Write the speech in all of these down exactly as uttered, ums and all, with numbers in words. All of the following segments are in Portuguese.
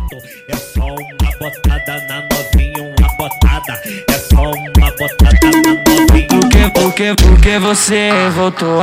É só uma botada na novinha, uma botada. É só uma botada na novinha. Por que, por que, por que você voltou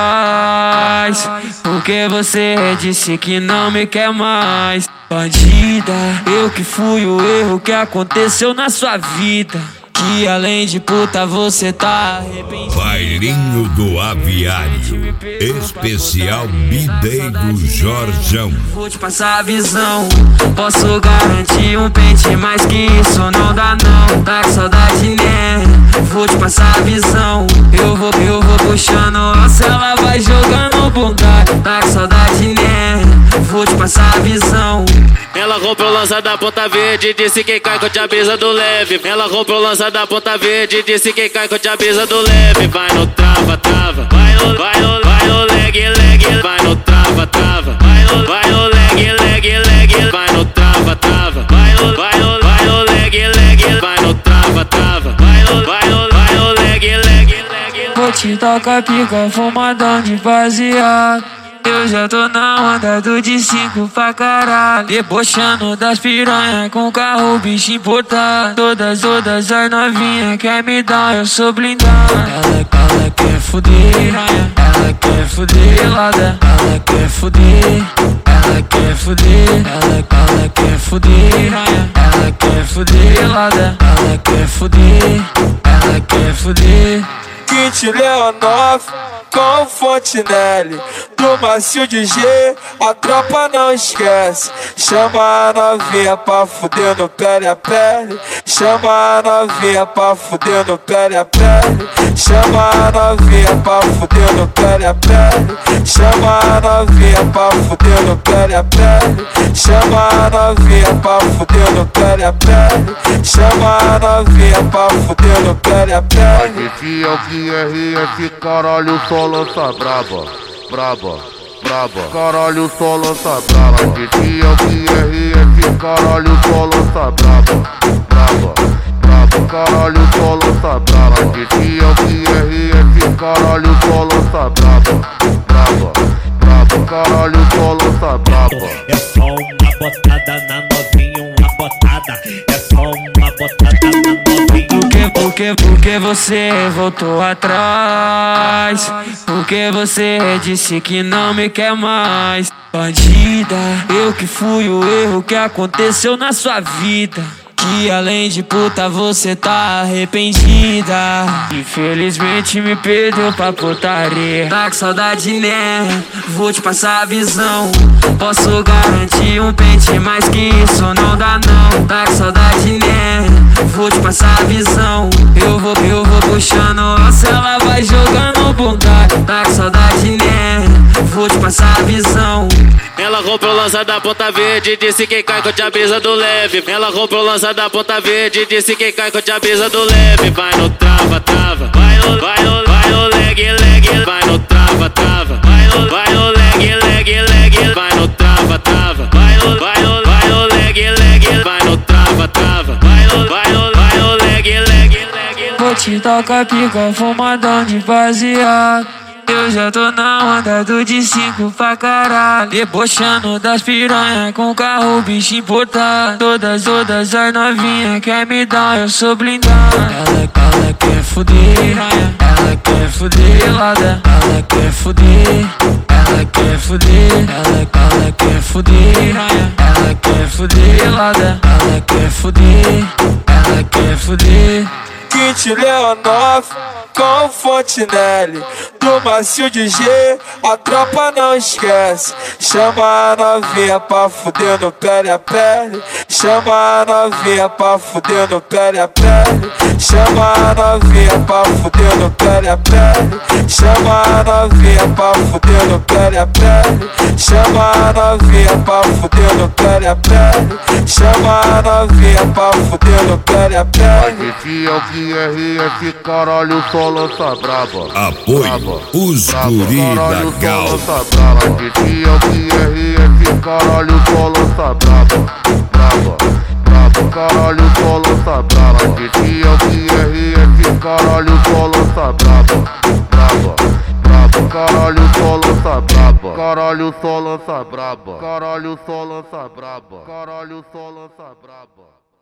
atrás? Por que você disse que não me quer mais? Bandida, eu que fui o erro que aconteceu na sua vida. Que além de puta você tá arrependido. Bailinho do Aviário, especial B-Day do Jorjão. Vou te passar a visão, posso garantir um pente, mas que isso não dá não. Tá com saudade, né? Vou te passar a visão, eu vou, eu vou puxando, se ela vai jogando bunda. Tá com saudade, né? Vou te passar a visão. Ela comprou lança da Ponta Verde, disse que cai com a brisa do leve. Ela comprou lança da Ponta Verde, disse que cai com a brisa do leve. Vai no trava, trava, vai no, vai no, vai no leg, leg, vai no trava, trava, vai no, vai no leg, leg, leg, vai no trava, trava, vai no, vai no, vai no leg, leg, vai no trava, trava, vai no, vai no, vai no leg, leg, leg. Vou te tocar pica, fumadão de baseado. Eu já tô na onda do de cinco pra caralho. Debochando das piranha com carro, bicho importado. Todas, todas as novinhas quer me dar, eu sou blindado. Ela, ela quer fuder, ela quer fuder, pelada. Ela quer fuder, ela quer fuder. Ela, ela quer fuder, ela quer fuder, pelada. Ela quer fuder, ela quer fuder. Kit Leonov com Fontenelle, do macio de G, a tropa não esquece. Chama a novinha pra fuder no pele a pele. Chama a novinha pra fuder no pele a pele. Chama a novinha pra fuder no pele a pele. Chama a novinha pra fuder no pele a pele. Chama a novinha pra fuder no pele a pele. Chama a novinha pra fuder no pele a pele. Esse é o Q R F, caralho, só lança braba, braba, braba. Caralho, só lança braba. Esse é o Q R F, caralho, só lança braba, braba, braba. Caralho, só lança braba. Esse é o Q R F, caralho, só lança braba, braba, braba. Caralho, só lança braba. É só uma botada na novinha, uma botada. É só uma botada na novinha. Por que, por que, por que você voltou atrás? Por que você disse que não me quer mais? Bandida, eu que fui o erro que aconteceu na sua vida. Que além de puta você tá arrependida. Infelizmente me perdeu pra putaria. Tá com saudade, né? Vou te passar a visão, posso garantir um pente, mas que isso não dá não. Tá com saudade, né? Vou te passar a visão, eu vou, eu vou puxando, se ela vai jogando bunda. Tá com saudade, né? Vou te passar a visão. Ela comprou lança da Ponta Verde, disse que cai com a brisa do leve. Ela comprou lança da Ponta Verde, disse que cai com a brisa do leve. Vai no trava, trava, vai no, vai no, vai no leg, leg, vai no trava, trava, vai no, vai no leg, leg, leg, vai no trava, trava, vai no, vai no, vai no leg, leg, vai no trava, trava, vai no, vai no, vai no leg, leg, leg. Vou te tocar pica, fumadão de baseado. Eu já tô na onda do de cinco pra caralho. Debochando das piranha com carro, bicho importado. Todas, todas as novinhas quer me dar, eu sou blindado. Ela, ela quer fuder, ela quer fuder, pelada. Ela quer fuder, ela quer fuder. Ela, ela quer fuder, ela quer fuder, pelada. Ela quer fuder, ela quer fuder. Kit Leonov com Fontenelle, do macio de G, a tropa não esquece. Chama a novinha pra fuder no pele a pele. Chama a novinha pra fuder no pele a pele. Chama a novinha pra fuder no pele a pele. Chama a novinha pra fuder no pele a pele. Chama a novinha pra fuder no pele a pele. Chama a novinha pra fuder no pele a pele. Esse é o Q R F, caralho, só lança braba. Apoio os guri da Gal. Esse é o Q R F, caralho, só lança braba, braba, braba. Caralho, só lança braba. Esse é o Q R F, caralho, só lança braba, braba, braba. Caralho, só lança braba. Caralho, só lança braba. Caralho, só lança lança braba. Caralho, só lança braba.